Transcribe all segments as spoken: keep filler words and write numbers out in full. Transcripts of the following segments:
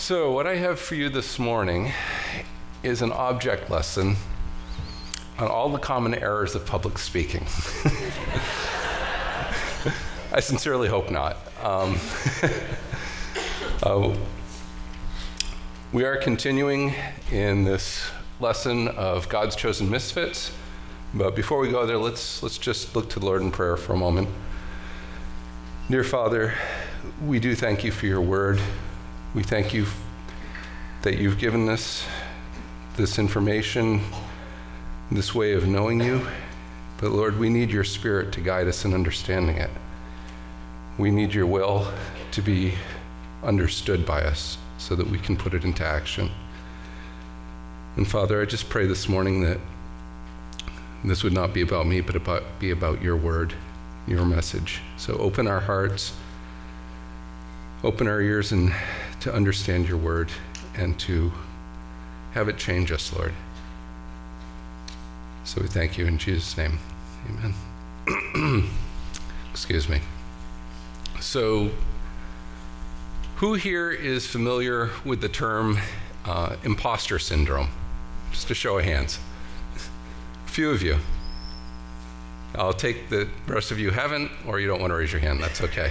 So what I have for you this morning is an object lesson on all the common errors of public speaking. I sincerely hope not. Um, uh, we are continuing in this lesson of God's chosen misfits, but before we go there, let's let's just look to the Lord in prayer for a moment. Dear Father, we do thank you for your word. We thank you that you've given us this information, this way of knowing you. But Lord, we need your Spirit to guide us in understanding it. We need your will to be understood by us so that we can put it into action. And Father, I just pray this morning that this would not be about me, but about, be about your word, your message. So open our hearts, open our ears, and to understand your word and to have it change us, Lord. So we thank you in Jesus' name. Amen. Excuse me. So who here is familiar with the term uh, imposter syndrome? Just a show of hands. A few of you. I'll take the rest of you haven't, or you don't want to raise your hand. That's okay.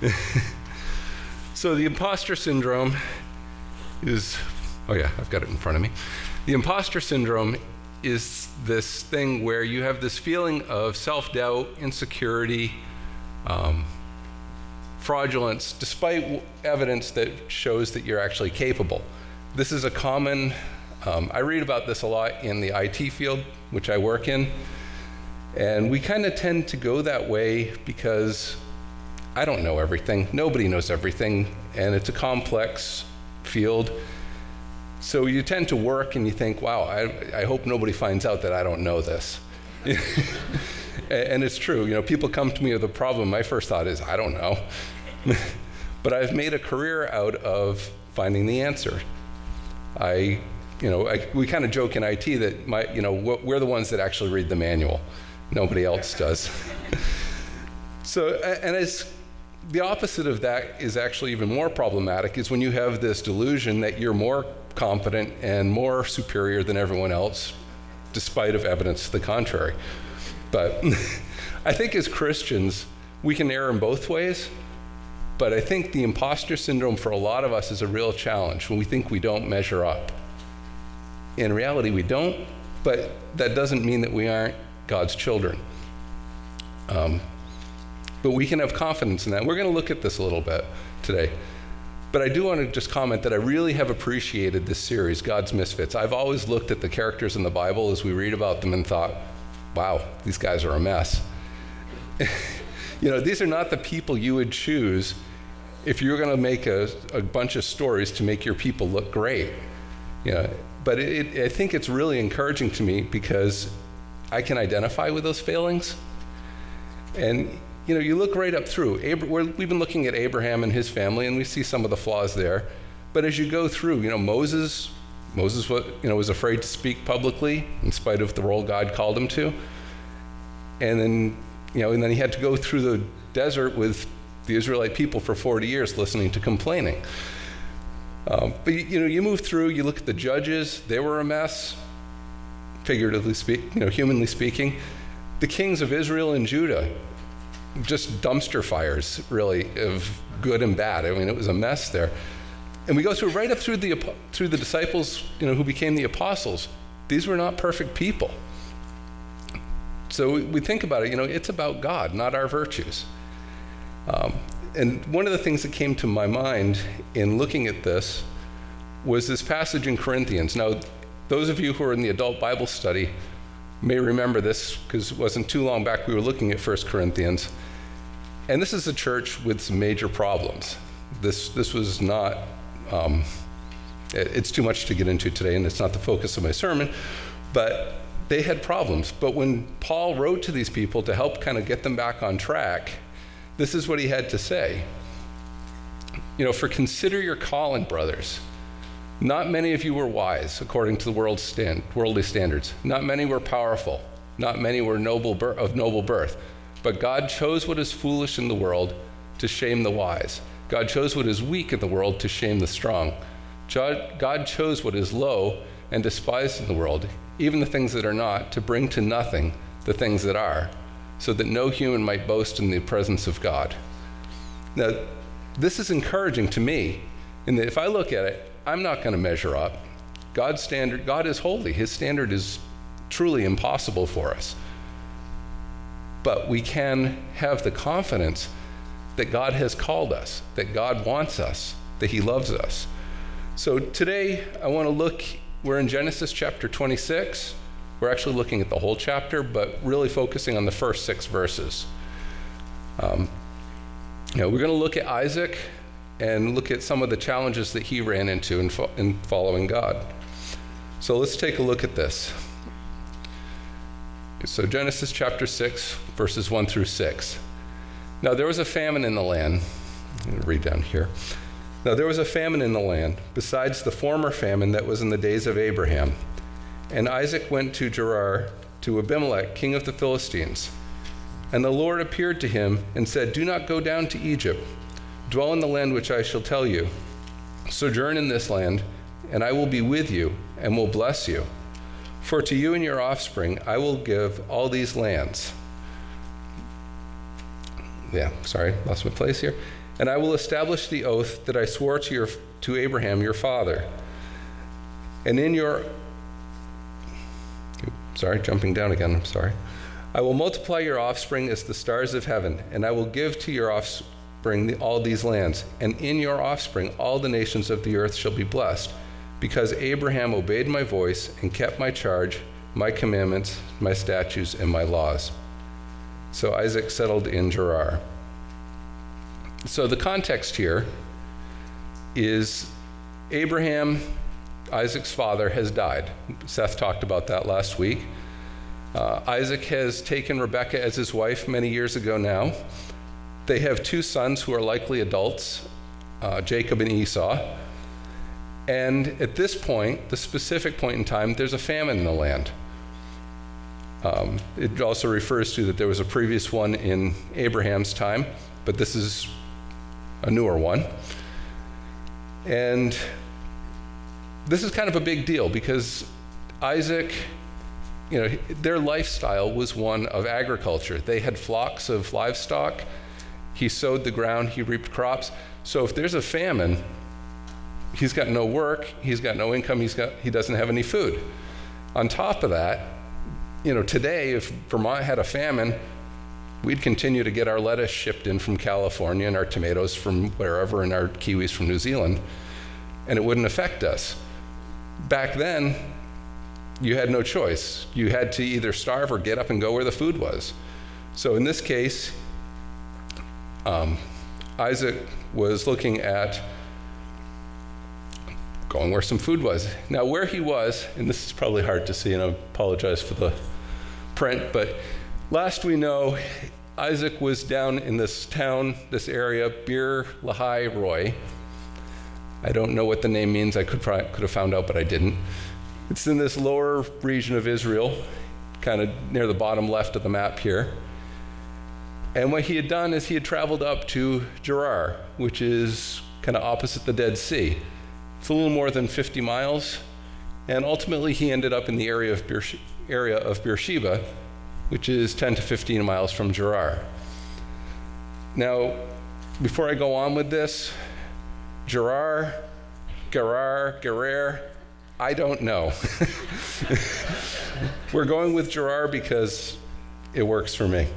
So the imposter syndrome is, oh yeah, I've got it in front of me. The imposter syndrome is this thing where you have this feeling of self-doubt, insecurity, um, fraudulence, despite evidence that shows that you're actually capable. This is a common, um, I read about this a lot in the I T field, which I work in, and we kind of tend to go that way because I don't know everything. Nobody knows everything, and it's a complex field. So you tend to work and you think, wow, I, I hope nobody finds out that I don't know this. And it's true. You know, people come to me with a problem. My first thought is, I don't know. But I've made a career out of finding the answer. I, you know, I, we kind of joke in I T that my, you know, we're the ones that actually read the manual. Nobody else does. So, and it's, the opposite of that is actually even more problematic, is when you have this delusion that you're more competent and more superior than everyone else, despite of evidence to the contrary. But I think as Christians, we can err in both ways, but I think the imposter syndrome for a lot of us is a real challenge when we think we don't measure up. In reality, we don't, but that doesn't mean that we aren't God's children. Um, But we can have confidence in that. We're going to look at this a little bit today. But I do want to just comment that I really have appreciated this series, God's Misfits. I've always looked at the characters in the Bible as we read about them and thought, wow, these guys are a mess. You know, these are not the people you would choose if you were going to make a, a bunch of stories to make your people look great. You know, but it, it, I think it's really encouraging to me because I can identify with those failings. And you know, you look right up through. Abra- we're, we've been looking at Abraham and his family, and we see some of the flaws there. But as you go through, you know, Moses, Moses, was, you know, was afraid to speak publicly in spite of the role God called him to. And then, you know, and then he had to go through the desert with the Israelite people for forty years, listening to complaining. Um, but you know, you move through. You look at the judges; they were a mess, figuratively speak, you know, humanly speaking. The kings of Israel and Judah, just dumpster fires, really, of good and bad. I mean, it was a mess there. And we go through right up through the through the disciples, you know, who became the apostles. These were not perfect people. So we, we think about it, you know, it's about God, not our virtues. Um, and one of the things that came to my mind in looking at this was this passage in Corinthians. Now, those of you who are in the adult Bible study may remember this because it wasn't too long back we were looking at First Corinthians. And this is a church with some major problems. This this was not, um, it, it's too much to get into today, and it's not the focus of my sermon, but they had problems. But when Paul wrote to these people to help kind of get them back on track, this is what he had to say. You know, for consider your calling, brothers. Not many of you were wise, according to the world's stand, worldly standards. Not many were powerful. Not many were noble of noble birth. But God chose what is foolish in the world to shame the wise. God chose what is weak in the world to shame the strong. God chose what is low and despised in the world, even the things that are not, to bring to nothing the things that are, so that no human might boast in the presence of God. Now, this is encouraging to me, in that if I look at it, I'm not going to measure up. God's standard, God is holy. His standard is truly impossible for us. But we can have the confidence that God has called us, that God wants us, that he loves us. So today, I want to look, we're in Genesis chapter twenty-six. We're actually looking at the whole chapter, but really focusing on the first six verses. Um, you know, we're going to look at Isaac and look at some of the challenges that he ran into in, fo- in following God. So let's take a look at this. So Genesis chapter six, verses one through six. Now there was a famine in the land. I'm going to read down here. Now there was a famine in the land, besides the former famine that was in the days of Abraham. And Isaac went to Gerar, to Abimelech, king of the Philistines. And the Lord appeared to him and said, "Do not go down to Egypt. Dwell in the land which I shall tell you. Sojourn in this land, and I will be with you and will bless you. For to you and your offspring I will give all these lands." Yeah, sorry, lost my place here. "And I will establish the oath that I swore to your to Abraham your father. And in your sorry, jumping down again, I'm sorry. "I will multiply your offspring as the stars of heaven, and I will give to your offspring all these lands. And in your offspring all the nations of the earth shall be blessed, because Abraham obeyed my voice and kept my charge, my commandments, my statutes, and my laws." So Isaac settled in Gerar. So the context here is Abraham, Isaac's father, has died. Seth talked about that last week. Uh, Isaac has taken Rebekah as his wife many years ago now. They have two sons who are likely adults, uh, Jacob and Esau. And at this point, the specific point in time, there's a famine in the land. Um, it also refers to that there was a previous one in Abraham's time, but this is a newer one. And this is kind of a big deal because Isaac, you know, their lifestyle was one of agriculture. They had flocks of livestock. He sowed the ground, he reaped crops. So if there's a famine, he's got no work, he's got no income, he's got, he doesn't have any food. On top of that, you know, today, if Vermont had a famine, we'd continue to get our lettuce shipped in from California and our tomatoes from wherever and our kiwis from New Zealand, and it wouldn't affect us. Back then, you had no choice. You had to either starve or get up and go where the food was. So in this case, um, Isaac was looking at going where some food was. Now where he was, and this is probably hard to see, and I apologize for the print, but last we know, Isaac was down in this town, this area, Bir Lahai Roi. I don't know what the name means. I could probably, could have found out, but I didn't. It's in this lower region of Israel, kind of near the bottom left of the map here. And what he had done is he had traveled up to Gerar, which is kind of opposite the Dead Sea. It's a little more than fifty miles, and ultimately he ended up in the area of Beer, area of Beersheba, which is ten to fifteen miles from Gerar. Now, before I go on with this, Gerar, Gerar, Gerar, I don't know. We're going with Gerar because it works for me.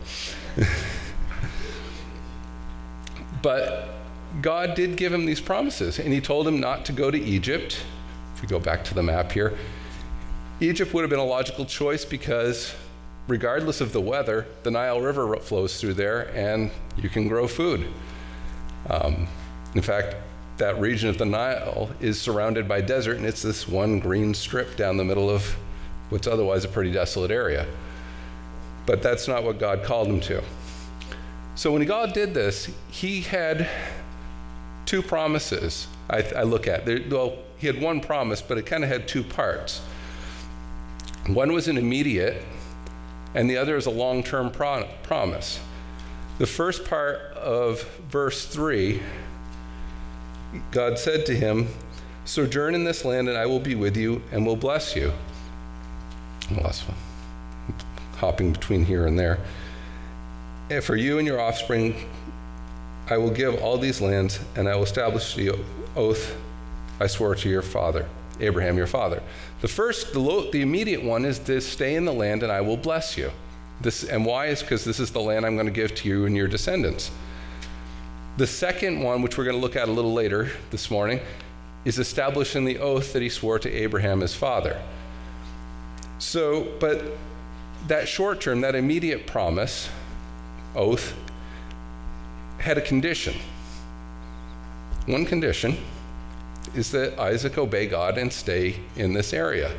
But God did give him these promises, and he told him not to go to Egypt. If we go back to the map here, Egypt would have been a logical choice because regardless of the weather, the Nile River flows through there and you can grow food. Um, in fact, that region of the Nile is surrounded by desert, and it's this one green strip down the middle of what's otherwise a pretty desolate area. But that's not what God called him to. So when God did this, he had two promises I, I look at. There, well, he had one promise, but it kind of had two parts. One was an immediate, and the other is a long-term pro- promise. The first part of verse three, God said to him, Sojourn in this land, and I will be with you and will bless you. Last one. Hopping between here and there. And for you and your offspring, I will give all these lands, and I will establish the oath I swore to your father, Abraham, your father. The first, the, low, the immediate one is to stay in the land, and I will bless you. This, and why is because this is the land I'm going to give to you and your descendants. The second one, which we're going to look at a little later this morning, is establishing the oath that he swore to Abraham, his father. So, but that short term, that immediate promise, oath, had a condition. One condition is that Isaac obey God and stay in this area.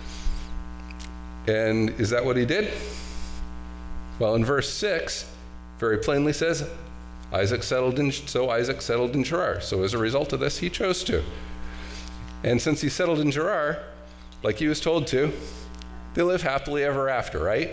And is that what he did? Well, in verse six, very plainly says, Isaac settled in, so Isaac settled in Gerar. So as a result of this, he chose to. And since he settled in Gerar, like he was told to, they live happily ever after, right?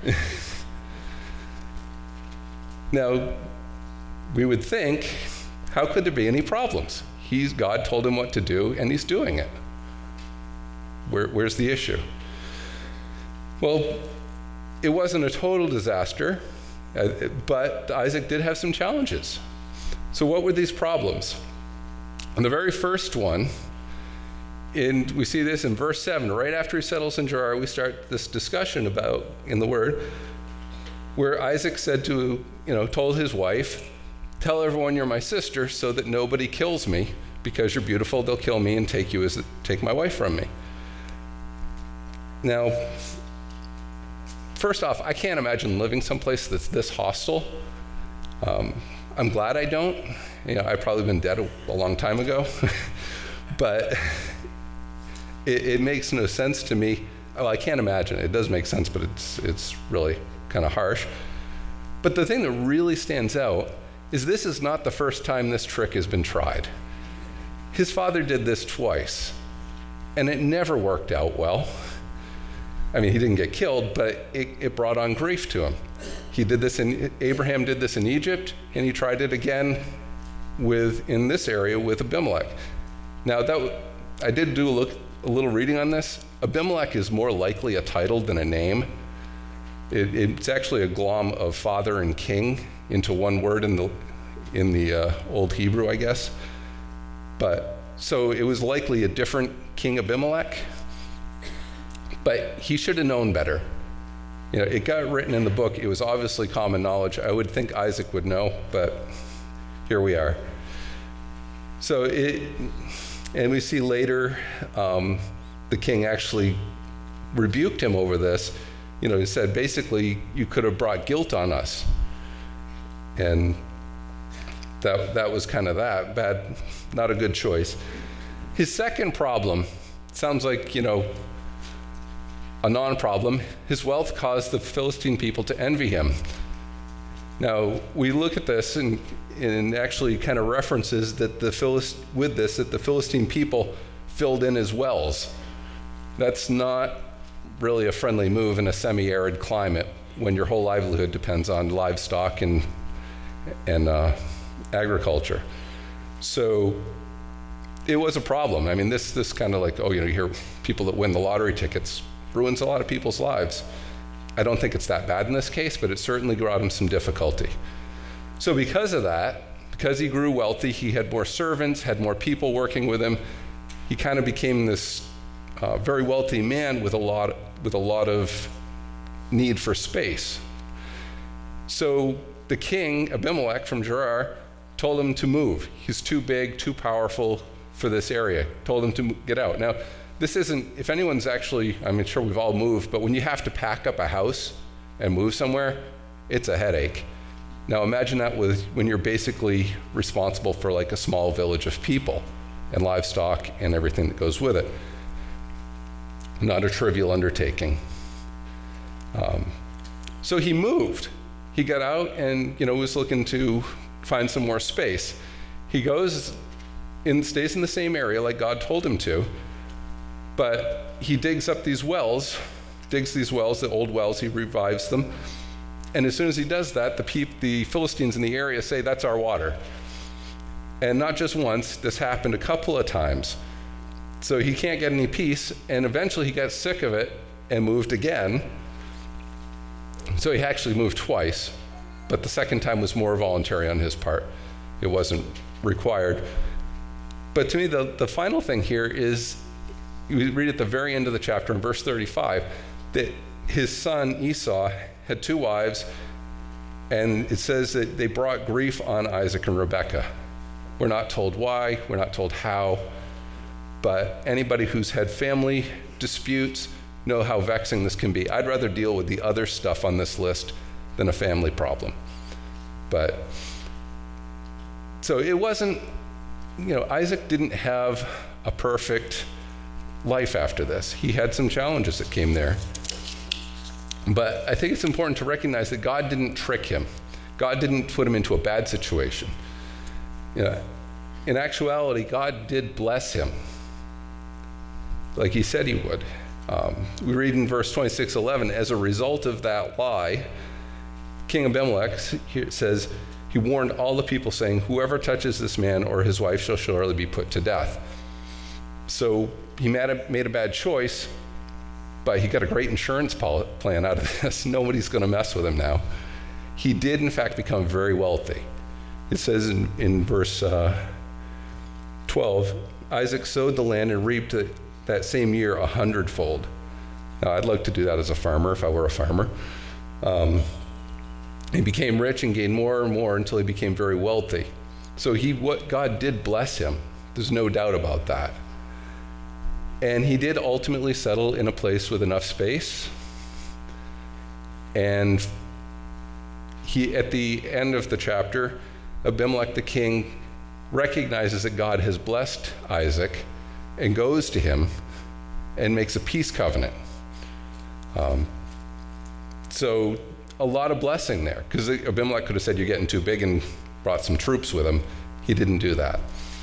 Now, we would think, how could there be any problems? He's, God told him what to do, and he's doing it. Where, where's the issue? Well, it wasn't a total disaster, uh, but Isaac did have some challenges. So what were these problems? And the very first one, in, we see this in verse seven, right after he settles in Gerar, we start this discussion about, in the Word, where Isaac said to, you know, told his wife, tell everyone you're my sister so that nobody kills me. Because you're beautiful, they'll kill me and take you as take my wife from me. Now, first off, I can't imagine living someplace that's this hostile. Um, I'm glad I don't. You know, I've probably been dead a, a long time ago. But it, it makes no sense to me. Well, I can't imagine it. It does make sense, but it's it's really kind of harsh. But the thing that really stands out is this is not the first time this trick has been tried. His father did this twice, and it never worked out well. I mean, he didn't get killed, but it, it brought on grief to him. He did this in, Abraham did this in Egypt, and he tried it again with, in this area with Abimelech. Now, that I did do a, look, a little reading on this. Abimelech is more likely a title than a name. It, it's actually a glom of father and king into one word in the, in the uh, Old Hebrew, I guess. But so it was likely a different King Abimelech, but he should have known better. You know, it got written in the book. It was obviously common knowledge. I would think Isaac would know, but here we are. So it, and we see later um, the king actually rebuked him over this. You know, he said, basically, you could have brought guilt on us. And that that was kind of that, bad, not a good choice. His second problem, sounds like, you know, a non-problem. His wealth caused the Philistine people to envy him. Now, we look at this and, and actually kind of references that the Philist, with this, that the Philistine people filled in his wells. That's not really a friendly move in a semi-arid climate when your whole livelihood depends on livestock and, and uh, agriculture. So it was a problem. I mean, this this kind of like, oh, you know, you hear people that win the lottery tickets, ruins a lot of people's lives. I don't think it's that bad in this case, but it certainly brought him some difficulty. So because of that, because he grew wealthy, he had more servants, had more people working with him. He kind of became this uh, very wealthy man with a lot with a lot of need for space. So the king, Abimelech from Gerar, told him to move. He's too big, too powerful for this area. Told him to get out. Now, this isn't, if anyone's actually, I'm sure we've all moved, but when you have to pack up a house and move somewhere, it's a headache. Now imagine that with when you're basically responsible for like a small village of people and livestock and everything that goes with it. Not a trivial undertaking. Um, so he moved. He got out and, you know, was looking to find some more space. He goes in, stays in the same area like God told him to, but he digs up these wells, digs these wells, the old wells, he revives them. And as soon as he does that, the, peop- the Philistines in the area say, that's our water. And not just once, this happened a couple of times. So he can't get any peace, and eventually he got sick of it and moved again. So he actually moved twice, but the second time was more voluntary on his part. It wasn't required. But to me, the, the final thing here is, you read at the very end of the chapter in verse thirty-five, that his son Esau had two wives, and it says that they brought grief on Isaac and Rebekah. We're not told why, we're not told how, but anybody who's had family disputes know how vexing this can be. I'd rather deal with the other stuff on this list than a family problem. But, so it wasn't, you know, Isaac didn't have a perfect life after this. He had some challenges that came there. But I think it's important to recognize that God didn't trick him. God didn't put him into a bad situation. You know, in actuality, God did bless him, like he said he would. Um, we read in verse twenty-six eleven, as a result of that lie, King Abimelech says, he warned all the people saying, whoever touches this man or his wife shall surely be put to death. So he made a, made a bad choice, but he got a great insurance plan out of this. Nobody's going to mess with him now. He did, in fact, become very wealthy. It says in, in verse uh, twelve, Isaac sowed the land and reaped it that same year a hundredfold. Now, I'd like to do that as a farmer if I were a farmer. Um, he became rich and gained more and more until he became very wealthy. So he, what God did bless him. There's no doubt about that. And he did ultimately settle in a place with enough space. And he, at the end of the chapter, Abimelech the king recognizes that God has blessed Isaac and goes to him and makes a peace covenant. Um, so a lot of blessing there, because Abimelech could have said, you're getting too big, and brought some troops with him. He didn't do that.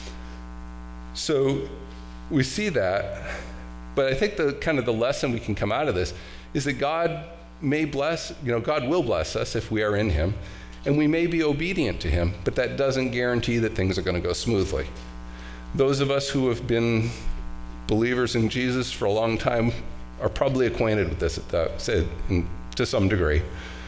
So we see that, but I think the kind of the lesson we can come out of this is that God may bless, you know, God will bless us if we are in him, and we may be obedient to him, but that doesn't guarantee that things are going to go smoothly. Those of us who have been believers in Jesus for a long time are probably acquainted with this at the, to some degree.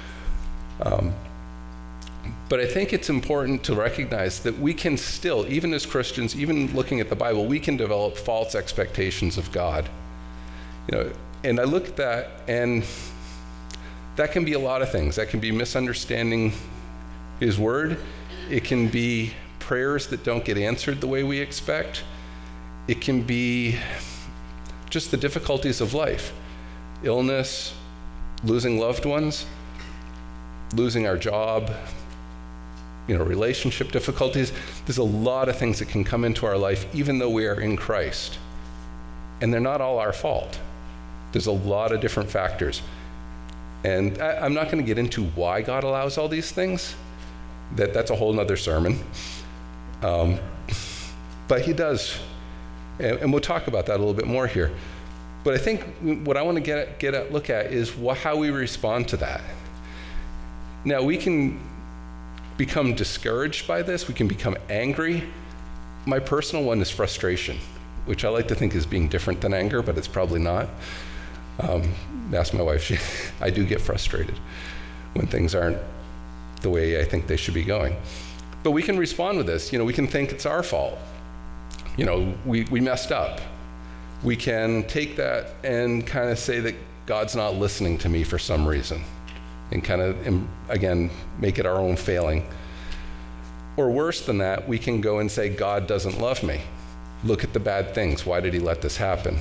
Um, but I think it's important to recognize that we can still, even as Christians, even looking at the Bible, we can develop false expectations of God. You know, and I look at that, and that can be a lot of things. That can be misunderstanding his word. It can be prayers that don't get answered the way we expect. It can be just the difficulties of life. Illness, losing loved ones, losing our job, you know, relationship difficulties. There's a lot of things that can come into our life even though we are in Christ. And they're not all our fault. There's a lot of different factors. And I, I'm not going to get into why God allows all these things. That, that's a whole nother sermon. Um, but he does. And, and we'll talk about that a little bit more here. But I think what I want to get at, get at, look at is wh- how we respond to that. Now, we can become discouraged by this. We can become angry. My personal one is frustration, which I like to think is being different than anger, but it's probably not. Um, ask my wife. She, I do get frustrated when things aren't the way I think they should be going. But we can respond with this. You know, we can think it's our fault. You know, we, we messed up. We can take that and kind of say that God's not listening to me for some reason, and kind of, again, make it our own failing. Or worse than that, we can go and say, God doesn't love me. Look at the bad things. Why did he let this happen?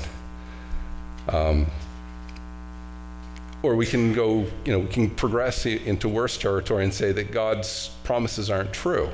Um, or we can go, you know, we can progress into worse territory and say that God's promises aren't true.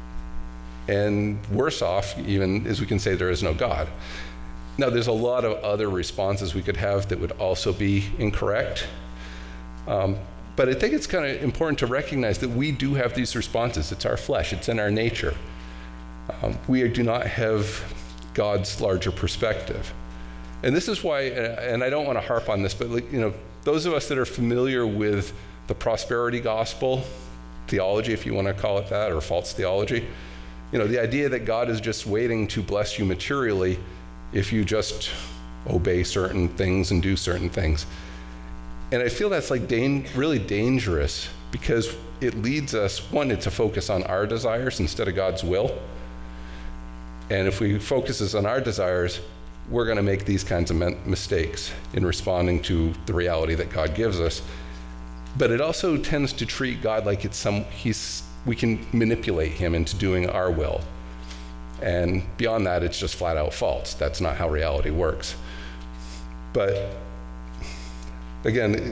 And worse off, even, is we can say there is no God. Now, there's a lot of other responses we could have that would also be incorrect. Um, but I think it's kind of important to recognize that we do have these responses. It's our flesh. It's in our nature. Um, we do not have God's larger perspective. And this is why, and I don't want to harp on this, but, you know, those of us that are familiar with the prosperity gospel theology, if you want to call it that, or false theology, you know, the idea that God is just waiting to bless you materially if you just obey certain things and do certain things. And I feel that's like dan- really dangerous, because it leads us, one, to focus on our desires instead of God's will. And if we focus on our desires, we're going to make these kinds of mistakes in responding to the reality that God gives us. But it also tends to treat God like it's some, he's, we can manipulate him into doing our will. And beyond that, it's just flat out false. That's not how reality works. But again,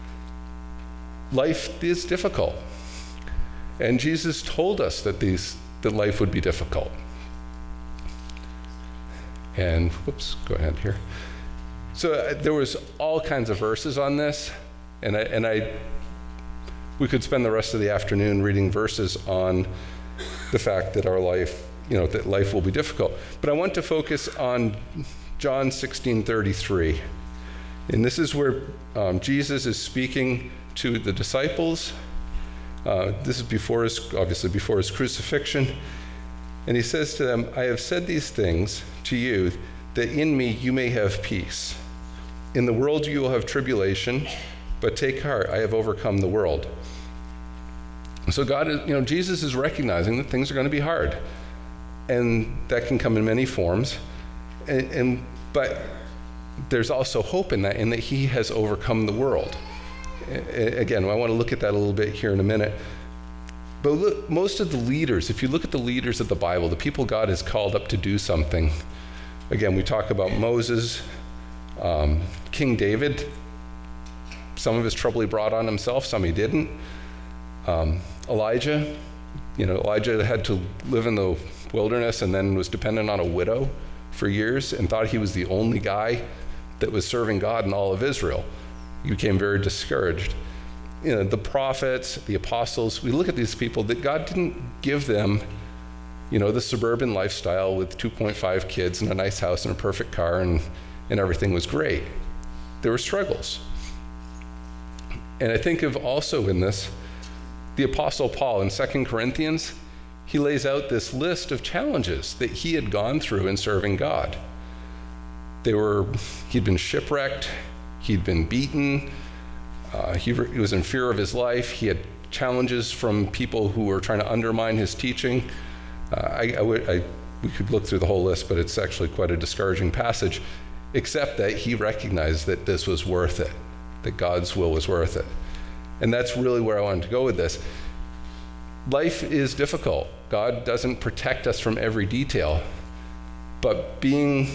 life is difficult. And Jesus told us that these that life would be difficult. And whoops, go ahead here. So uh, there was all kinds of verses on this, and I, and I we could spend the rest of the afternoon reading verses on the fact that our life, you know, that life will be difficult. But I want to focus on John sixteen thirty-three. And this is where um, Jesus is speaking to the disciples. Uh, this is before his, obviously before his crucifixion. And he says to them, I have said these things to you, that in me you may have peace. In the world you will have tribulation, but take heart, I have overcome the world. So God is, you know, Jesus is recognizing that things are going to be hard. And that can come in many forms. And, and but there's also hope in that, in that he has overcome the world. Again, I want to look at that a little bit here in a minute. But look, most of the leaders, if you look at the leaders of the Bible, the people God has called up to do something, again, we talk about Moses, um, King David. Some of his trouble he brought on himself, some he didn't. Um, Elijah, you know, Elijah had to live in the wilderness and then was dependent on a widow for years and thought he was the only guy that was serving God in all of Israel. He became very discouraged. You know, the prophets, the apostles, we look at these people that God didn't give them, you know, the suburban lifestyle with two point five kids and a nice house and a perfect car and, and everything was great. There were struggles. And I think of also in this, the Apostle Paul in Second Corinthians, he lays out this list of challenges that he had gone through in serving God. They were, he'd been shipwrecked, he'd been beaten, uh, he, re- he was in fear of his life, he had challenges from people who were trying to undermine his teaching. Uh, I, I, would, I, we could look through the whole list, but it's actually quite a discouraging passage, except that he recognized that this was worth it, that God's will was worth it. And that's really where I wanted to go with this. Life is difficult. God doesn't protect us from every detail, but being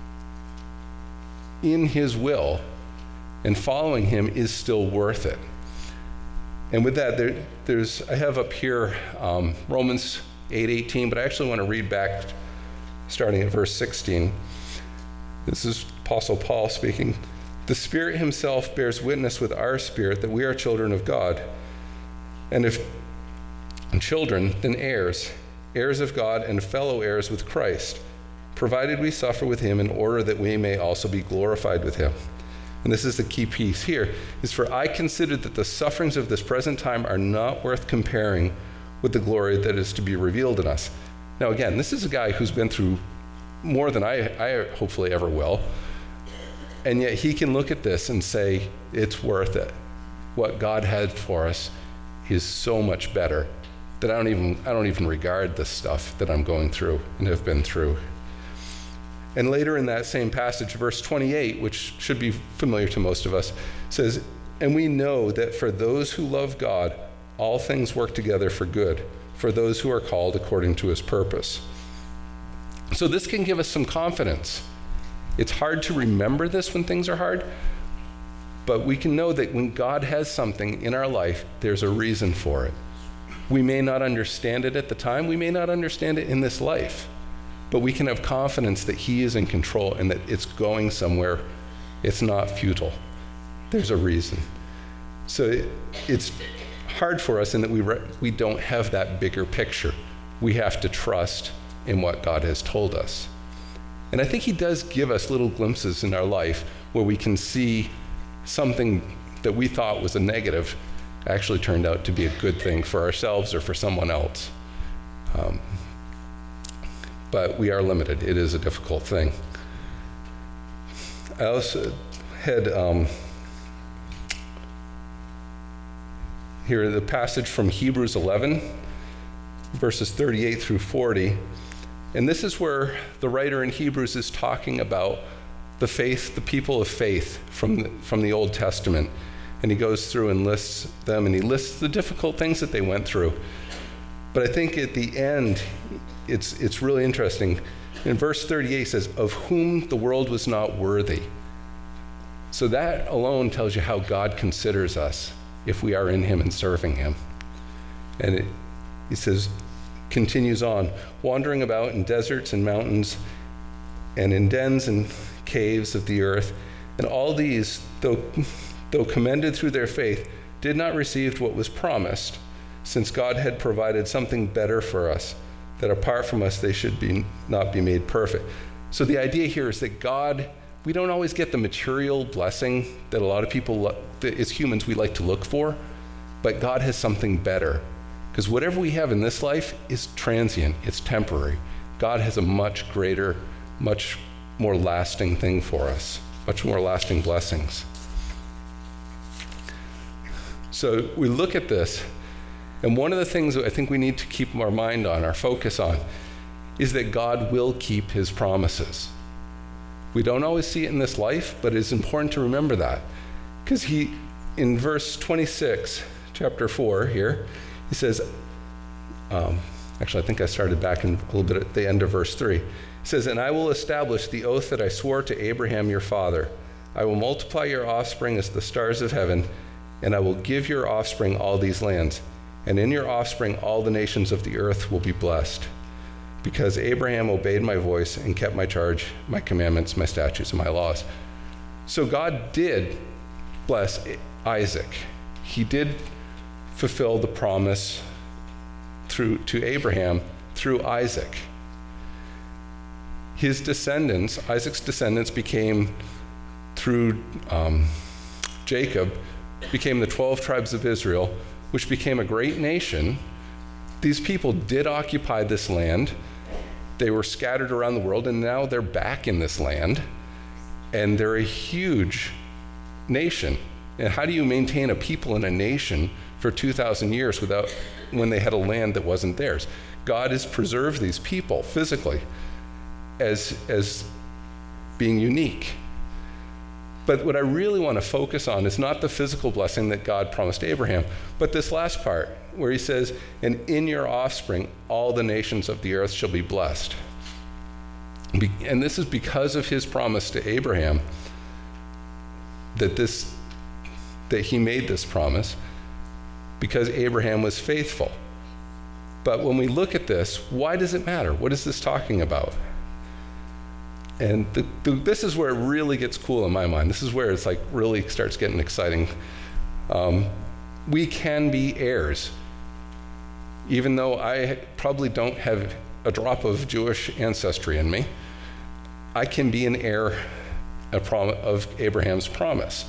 in his will and following him is still worth it. And with that, there, there's I have up here um, Romans eight eighteen, but I actually want to read back starting at verse sixteen. This is Apostle Paul speaking. The Spirit himself bears witness with our spirit that we are children of God. And if children, then heirs, heirs of God and fellow heirs with Christ, provided we suffer with him in order that we may also be glorified with him. And this is the key piece here, is for I consider that the sufferings of this present time are not worth comparing with the glory that is to be revealed in us. Now again, this is a guy who's been through more than I, I hopefully ever will. And yet he can look at this and say, it's worth it. What God had for us is so much better that I don't even I don't even regard the stuff that I'm going through and have been through. And later in that same passage, verse twenty-eight, which should be familiar to most of us, says, and we know that for those who love God, all things work together for good, for those who are called according to his purpose. So this can give us some confidence. It's hard to remember this when things are hard, but we can know that when God has something in our life, there's a reason for it. We may not understand it at the time, we may not understand it in this life, but we can have confidence that he is in control and that it's going somewhere. It's not futile. There's a reason. So it, it's hard for us in that we, re- we don't have that bigger picture. We have to trust in what God has told us. And I think he does give us little glimpses in our life where we can see something that we thought was a negative actually turned out to be a good thing for ourselves or for someone else. Um, but we are limited. It is a difficult thing. I also had um, here the passage from Hebrews eleven, verses thirty-eight through forty. And this is where the writer in Hebrews is talking about the faith, the people of faith from the, from the Old Testament. And he goes through and lists them, and he lists the difficult things that they went through. But I think at the end, it's it's really interesting. In verse thirty-eight, it says, of whom the world was not worthy. So that alone tells you how God considers us if we are in him and serving him. And it, he says, continues on, wandering about in deserts and mountains and in dens and caves of the earth. And all these, though, though commended through their faith, did not receive what was promised, since God had provided something better for us, that apart from us they should be not be made perfect. So the idea here is that God, we don't always get the material blessing that a lot of people, that as humans, we like to look for, but God has something better. Because whatever we have in this life is transient, it's temporary. God has a much greater, much more lasting thing for us, much more lasting blessings. So we look at this, and one of the things that I think we need to keep our mind on, our focus on, is that God will keep his promises. We don't always see it in this life, but it's important to remember that. Because he, in verse twenty-six, chapter four here, he says, um, actually I think I started back in a little bit at the end of verse three. He says, and I will establish the oath that I swore to Abraham your father. I will multiply your offspring as the stars of heaven, and I will give your offspring all these lands. And in your offspring all the nations of the earth will be blessed, because Abraham obeyed my voice and kept my charge, my commandments, my statutes, and my laws. So God did bless Isaac. He did fulfill the promise through to Abraham through Isaac. His descendants, Isaac's descendants became, through um, Jacob, became the twelve tribes of Israel, which became a great nation. These people did occupy this land. They were scattered around the world, and now they're back in this land, and they're a huge nation. And how do you maintain a people and a nation for two thousand years without, when they had a land that wasn't theirs? God has preserved these people physically as, as being unique. But what I really want to focus on is not the physical blessing that God promised Abraham, but this last part where he says, and in your offspring, all the nations of the earth shall be blessed. Be- and this is because of his promise to Abraham that this, that he made this promise, because Abraham was faithful. But when we look at this, why does it matter? What is this talking about? And the, the, this is where it really gets cool in my mind. This is where it's like really starts getting exciting. Um, we can be heirs. Even though I probably don't have a drop of Jewish ancestry in me, I can be an heir of Abraham's promise.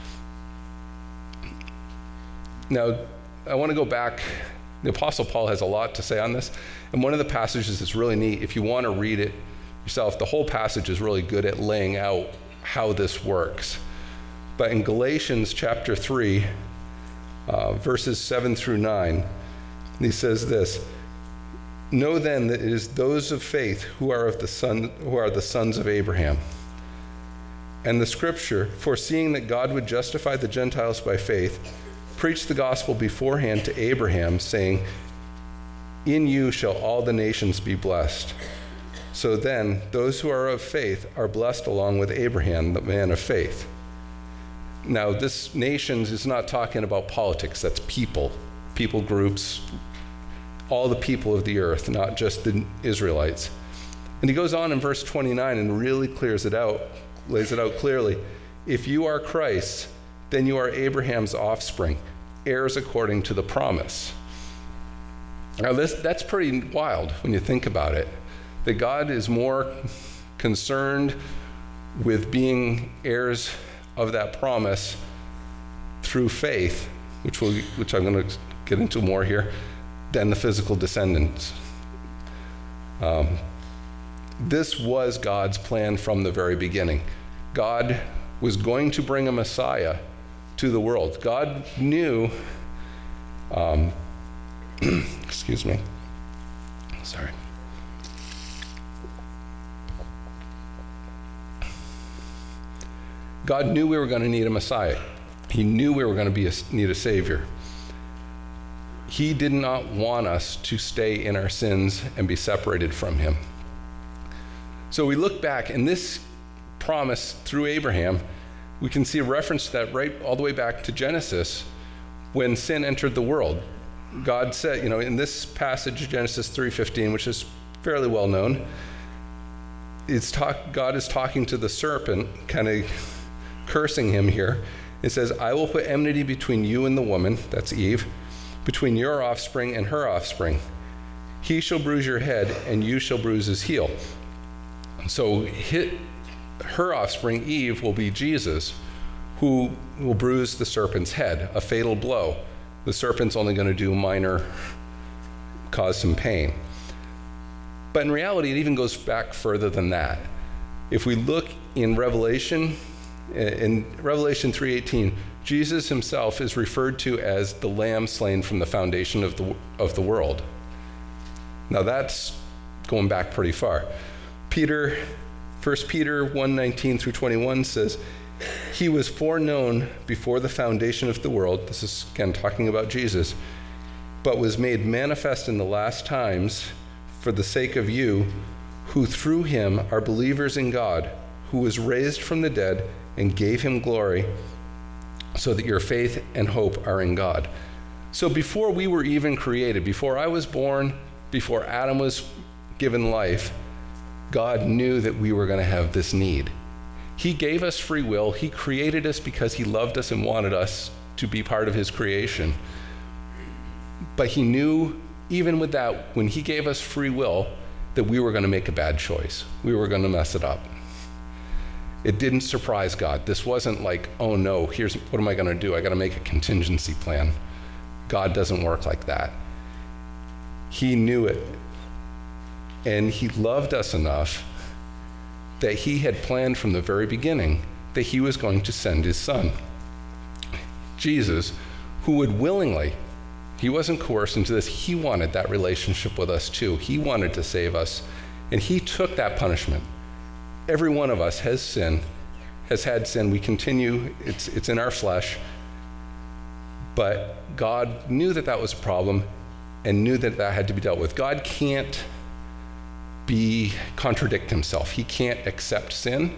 Now, I want to go back. The Apostle Paul has a lot to say on this. And one of the passages that's really neat, if you want to read it yourself, the whole passage is really good at laying out how this works. But in Galatians chapter three, uh, verses seven through nine, he says this, know then that it is those of faith who are of the son, who are the sons of Abraham. And the scripture, foreseeing that God would justify the Gentiles by faith, preached the gospel beforehand to Abraham, saying, in you shall all the nations be blessed. So then, those who are of faith are blessed along with Abraham, the man of faith. Now, this nations is not talking about politics, that's people, people groups, all the people of the earth, not just the Israelites. And he goes on in verse twenty-nine and really clears it out, lays it out clearly. If you are Christ, then you are Abraham's offspring, heirs according to the promise. Now, this, that's pretty wild when you think about it. That God is more concerned with being heirs of that promise through faith, which, we'll, which I'm going to get into more here, than the physical descendants. Um, this was God's plan from the very beginning. God was going to bring a Messiah to the world. God knew, um, excuse me, sorry. God knew we were going to need a Messiah. He knew we were going to be a, need a Savior. He did not want us to stay in our sins and be separated from him. So we look back, and this promise through Abraham, we can see a reference to that right all the way back to Genesis when sin entered the world. God said, you know, in this passage, Genesis three fifteen, which is fairly well known, it's talk, God is talking to the serpent, kind of cursing him here. It says, I will put enmity between you and the woman, that's Eve, between your offspring and her offspring. He shall bruise your head, and you shall bruise his heel. So hit, her offspring, Eve, will be Jesus, who will bruise the serpent's head, a fatal blow. The serpent's only going to do minor, cause some pain. But in reality, it even goes back further than that. If we look in Revelation, in Revelation three eighteen, Jesus himself is referred to as the lamb slain from the foundation of the, of the world. Now that's going back pretty far. Peter, First Peter one nineteen through twenty-one says, he was foreknown before the foundation of the world, this is again talking about Jesus, but was made manifest in the last times for the sake of you, who through him are believers in God, who was raised from the dead and gave him glory, so that your faith and hope are in God. So before we were even created, before I was born, before Adam was given life, God knew that we were going to have this need. He gave us free will. He created us because he loved us and wanted us to be part of his creation. But he knew, even with that, when he gave us free will, that we were going to make a bad choice. We were going to mess it up. It didn't surprise God. This wasn't like, oh no, here's, what am I going to do? I got to make a contingency plan. God doesn't work like that. He knew it. And he loved us enough that he had planned from the very beginning that he was going to send his son, Jesus, who would willingly, he wasn't coerced into this, he wanted that relationship with us too. He wanted to save us, and he took that punishment. Every one of us has sin, has had sin. We continue, it's, it's in our flesh. But God knew that that was a problem and knew that that had to be dealt with. God can't be contradict himself. He can't accept sin.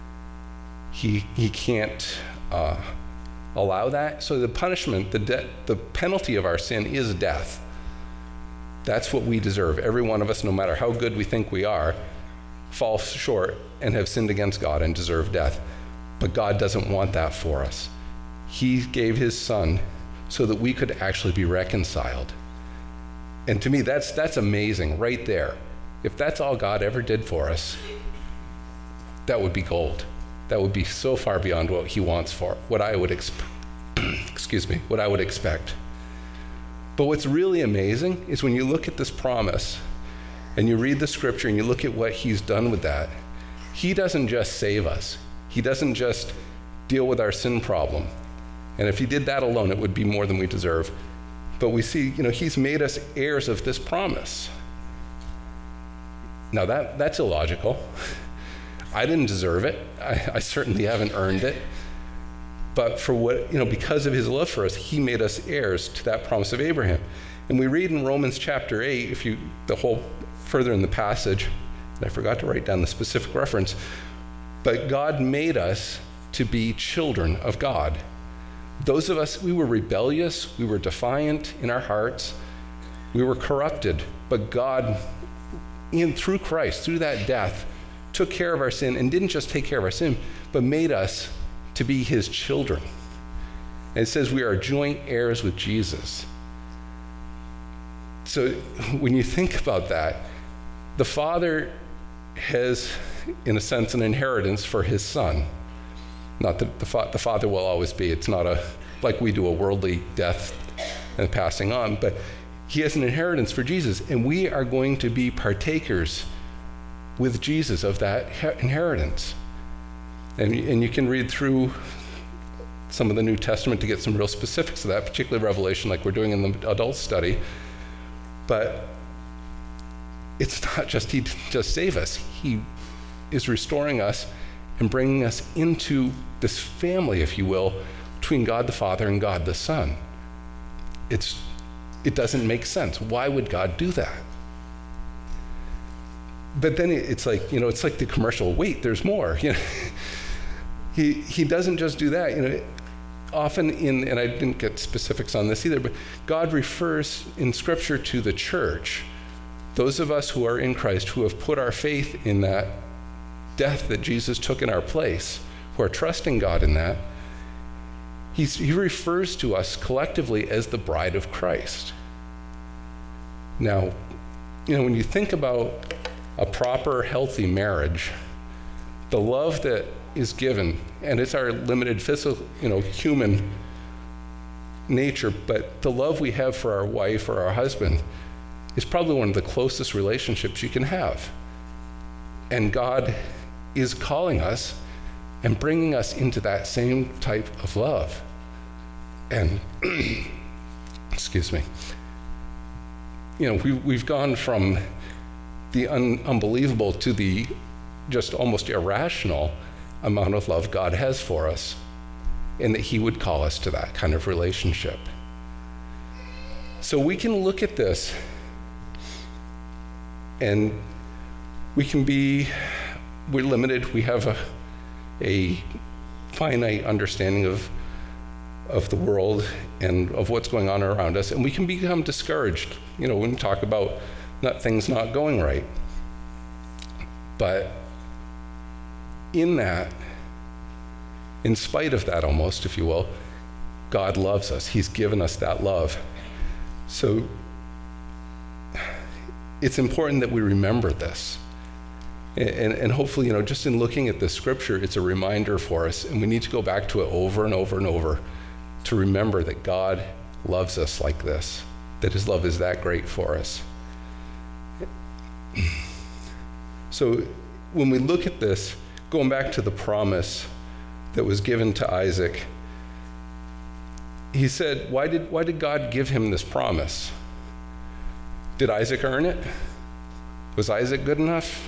He, he can't uh, allow that. So the punishment, the, de- the penalty of our sin is death. That's what we deserve. Every one of us, no matter how good we think we are, fall short and have sinned against God and deserve death. But God doesn't want that for us. He gave his son so that we could actually be reconciled. And to me, that's that's amazing right there. If that's all God ever did for us, that would be gold. That would be so far beyond what he wants for, what I would exp- excuse me, what I would expect. But what's really amazing is when you look at this promise and you read the scripture and you look at what he's done with that, he doesn't just save us. He doesn't just deal with our sin problem. And if he did that alone, it would be more than we deserve. But we see, you know, he's made us heirs of this promise. Now that that's illogical. I didn't deserve it. I, I certainly haven't earned it. But for what, you know, because of his love for us, he made us heirs to that promise of Abraham. And we read in Romans chapter eight, if you, the whole, further in the passage, and I forgot to write down the specific reference, but God made us to be children of God. Those of us, we were rebellious, we were defiant in our hearts, we were corrupted, but God, in through Christ, through that death, took care of our sin, and didn't just take care of our sin, but made us to be his children. And it says we are joint heirs with Jesus. So when you think about that, the Father has, in a sense, an inheritance for his son. Not that the, fa- the Father will always be, it's not a, like we do a worldly death and passing on, but he has an inheritance for Jesus, and we are going to be partakers with Jesus of that inheritance. And, and you can read through some of the New Testament to get some real specifics of that, particularly Revelation, like we're doing in the adult study. But it's not just he just save us. He is restoring us and bringing us into this family, if you will, between God the Father and God the Son. It's, it doesn't make sense. Why would God do that? But then it's like, you know, it's like the commercial, wait, there's more. You know, he, he doesn't just do that. You know, often in, and I didn't get specifics on this either, but God refers in Scripture to the church, those of us who are in Christ, who have put our faith in that death that Jesus took in our place, who are trusting God in that. He's, he refers to us collectively as the bride of Christ. Now, you know, when you think about a proper, healthy marriage, the love that is given, and it's our limited physical, you know, human nature, but the love we have for our wife or our husband is probably one of the closest relationships you can have. And God is calling us and bringing us into that same type of love. And, excuse me, you know, we, we've gone from the un, unbelievable to the just almost irrational amount of love God has for us, and that he would call us to that kind of relationship. So we can look at this and we can be, we're limited, we have a, a finite understanding of, of the world and of what's going on around us, and we can become discouraged, you know, when we talk about not, things not going right. But in that, in spite of that almost, if you will, God loves us. He's given us that love. So it's important that we remember this. And, and hopefully, you know, just in looking at the scripture, it's a reminder for us, and we need to go back to it over and over and over to remember that God loves us like this, that his love is that great for us. So when we look at this, going back to the promise that was given to Isaac, he said, why did, why did God give him this promise? Did Isaac earn it? Was Isaac good enough?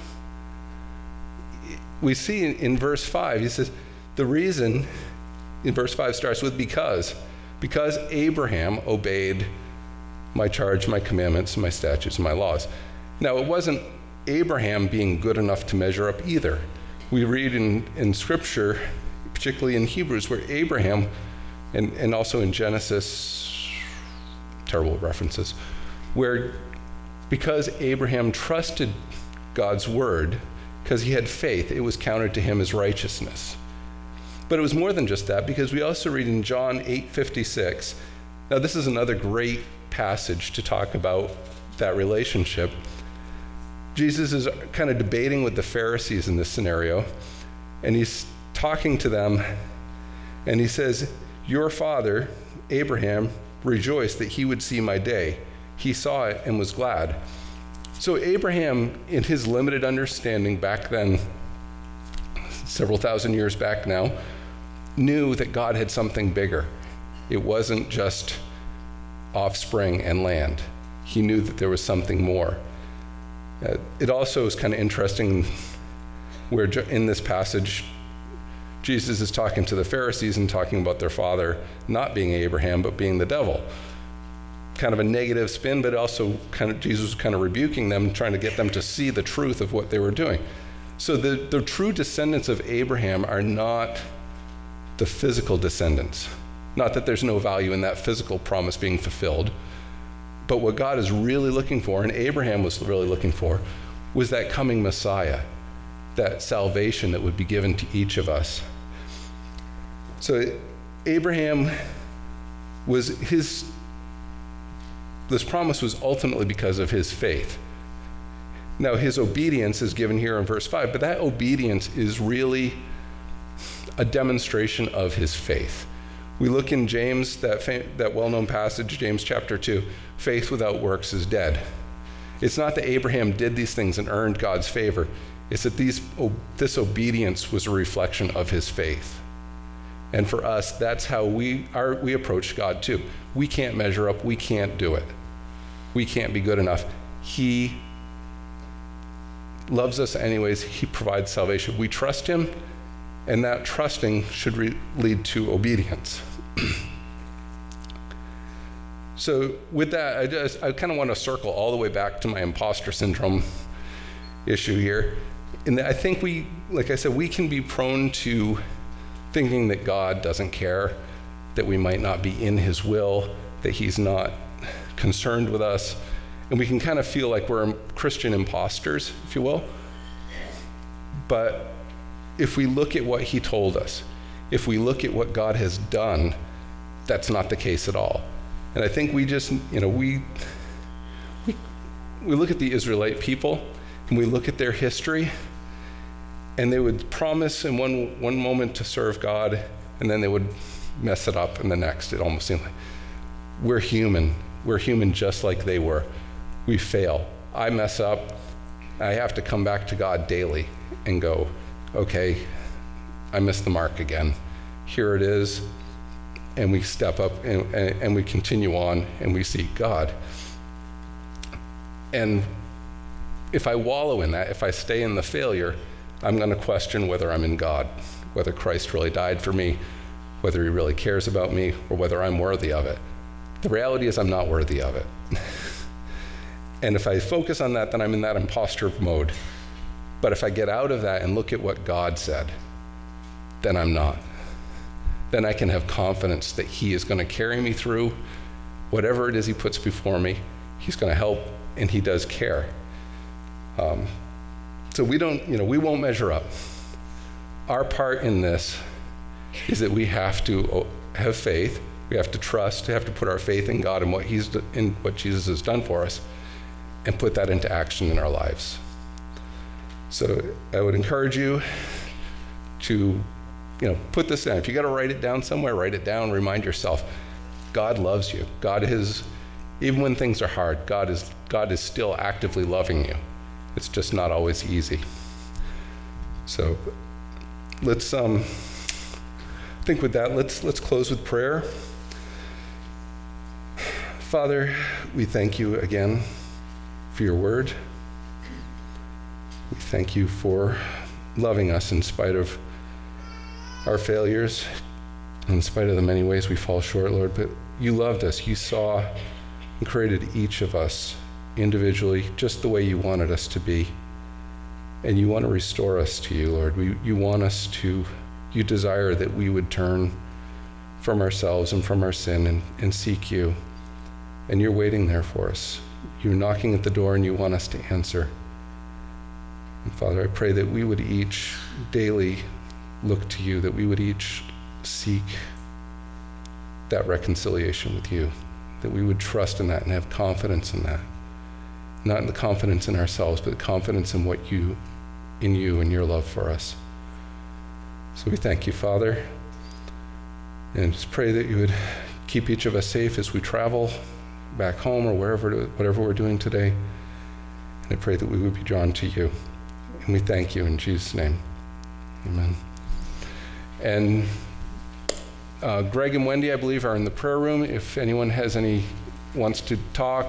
We see in, in verse five, he says, the reason, in verse five starts with because. Because Abraham obeyed my charge, my commandments, my statutes, and my laws. Now, it wasn't Abraham being good enough to measure up either. We read in, in Scripture, particularly in Hebrews, where Abraham, and, and also in Genesis, terrible references, where because Abraham trusted God's word, because he had faith, it was counted to him as righteousness. But it was more than just that, because we also read in John eight fifty-six. Now, this is another great passage to talk about that relationship. Jesus is kind of debating with the Pharisees in this scenario, and he's talking to them, and he says, your father, Abraham, rejoiced that he would see my day. He saw it and was glad. So Abraham, in his limited understanding back then, several thousand years back now, knew that God had something bigger. It wasn't just offspring and land. He knew that there was something more. Uh, it also is kind of interesting where in this passage, Jesus is talking to the Pharisees and talking about their father not being Abraham, but being the devil. Kind of a negative spin, but also kind of Jesus was kind of rebuking them, trying to get them to see the truth of what they were doing. So the, the true descendants of Abraham are not the physical descendants. Not that there's no value in that physical promise being fulfilled, but what God is really looking for, and Abraham was really looking for, was that coming Messiah, that salvation that would be given to each of us. So Abraham was his, this promise was ultimately because of his faith. Now, his obedience is given here in verse five, but that obedience is really a demonstration of his faith. We look in James, that, fam- that well-known passage, James chapter two, faith without works is dead. It's not that Abraham did these things and earned God's favor. is that these, this obedience was a reflection of his faith. And for us, that's how we are, we approach God too. We can't measure up, we can't do it. We can't be good enough. He loves us anyways, he provides salvation. We trust him, and that trusting should re- lead to obedience. So with that, I just I kind of want to circle all the way back to my imposter syndrome issue here. And I think we, like I said, we can be prone to thinking that God doesn't care, that we might not be in his will, that he's not concerned with us. And we can kind of feel like we're Christian imposters, if you will. But if we look at what he told us, if we look at what God has done, that's not the case at all. And I think we just, you know, we, we, we look at the Israelite people and we look at their history, and they would promise in one, one moment to serve God, and then they would mess it up in the next. It almost seemed like we're human. We're human just like they were. We fail. I mess up. I have to come back to God daily and go, okay, I missed the mark again. Here it is. And we step up and, and, and we continue on and we seek God. And if I wallow in that, if I stay in the failure, I'm going to question whether I'm in God, whether Christ really died for me, whether he really cares about me, or whether I'm worthy of it. The reality is I'm not worthy of it. And if I focus on that, then I'm in that imposter mode. But if I get out of that and look at what God said, then I'm not. Then I can have confidence that he is going to carry me through whatever it is he puts before me. He's going to help, and he does care. Um, so we don't, you know, we won't measure up. Our part in this is that we have to have faith. We have to trust. We have to put our faith in God and what he's in what Jesus has done for us, and put that into action in our lives. So I would encourage you to, you know, put this down. If you got to write it down somewhere, write it down. Remind yourself, God loves you. God is, even when things are hard, God is God is still actively loving you. It's just not always easy. So let's um, I think with that, let's let's close with prayer. Father, we thank you again for your word. We thank you for loving us in spite of our failures, in spite of the many ways we fall short, Lord. But you loved us. You saw and created each of us individually just the way you wanted us to be. And you want to restore us to you, Lord. We, you want us to, you desire that we would turn from ourselves and from our sin and, and seek you. And you're waiting there for us. You're knocking at the door and you want us to answer. And Father, I pray that we would each daily look to you, that we would each seek that reconciliation with you, that we would trust in that and have confidence in that. Not in the confidence in ourselves, but confidence in what you, in you and your love for us. So we thank you, Father, and just pray that you would keep each of us safe as we travel back home or wherever, whatever we're doing today. And I pray that we would be drawn to you. And we thank you in Jesus' name. Amen. And uh, Greg and Wendy, I believe, are in the prayer room. If anyone has any, wants to talk,